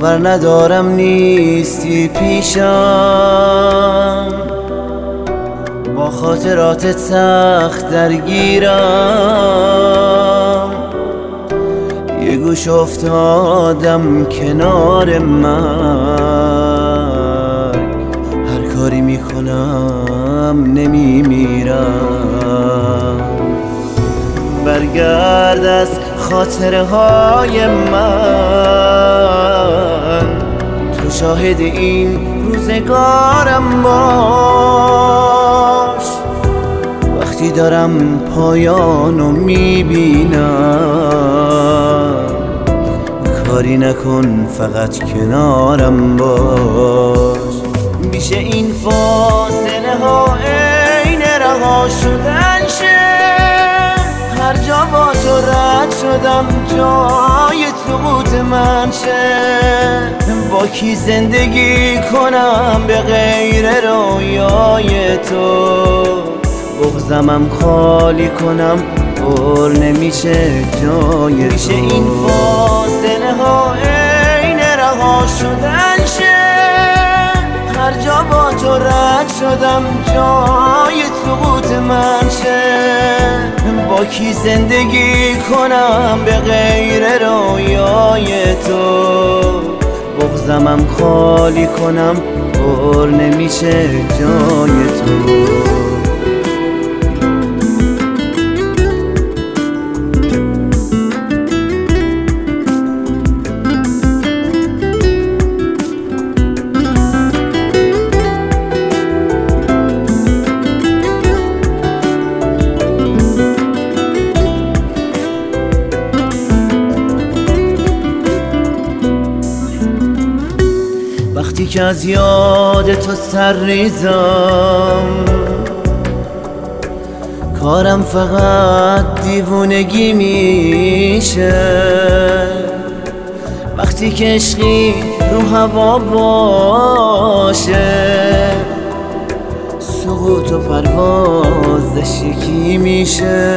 باور ندارم نیستی پیشم، با خاطرات سخت درگیرم. یه گوش افتادم کنار مرگ، هر کاری میکنم نمیمیرم. برگرد از خاطره های من، تو شاهد این روزگارم باش. وقتی دارم پایانو میبینم، کاری نکن فقط کنارم باش. میشه این فاصله ها عین رها شدن شه، هر جا با تو رد شدم جای سقوط من شه. با کی زندگی کنم به غیر رویای تو، بغضمم خالی کنم پر نمیشه جای تو. میشه این فاصله ها عین رها شدن شه، هر جا با تو رد شدم جای سقوط من شه. با کی زندگی کنم به غیر رویای تو، بغضمم خالی کنم پر نمیشه جای تو. وقتی که از یاد تو سر ریزم، کارم فقط دیوونگی میشه. وقتی که عشقی رو هوا باشه، سقوط و پرواز یکی میشه.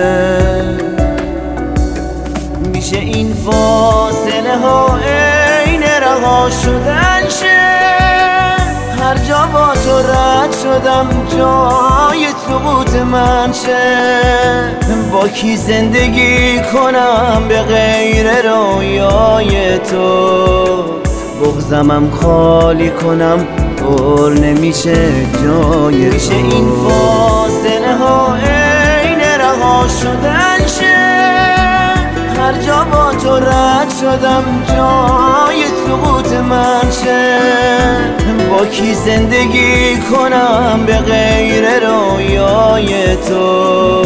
میشه این فاصله ها عین رها شدن شه، هر جا با تو رد شدم جای سقوط من شه. با کی زندگی کنم به غیر رویای تو، بغضمم خالی کنم پر نمیشه جای تو. میشه این فاصله ها عین رها شدن شه، هر جا با تو رد شدم جای سقوط من شه. با کی زندگی کنم به غیر رویای تو،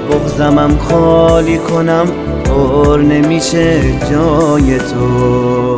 بغضمم خالی کنم پر نمیشه جای تو.